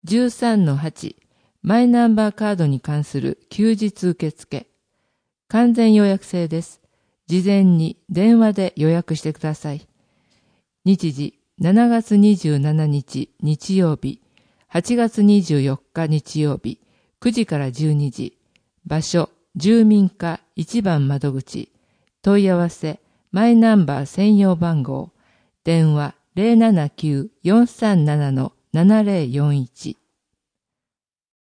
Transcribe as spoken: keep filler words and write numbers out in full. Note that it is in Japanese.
じゅうさんのはち、マイナンバーカードに関する休日受付。完全予約制です。事前に電話で予約してください。日時、しちがつにじゅうしちにち日曜日、はちがつにじゅうよっか日曜日、くじからじゅうにじ。場所、住民課いちばん窓口。問い合わせ、マイナンバー専用番号。電話 ゼロななきゅう よんさんなな ななゼロよんいち。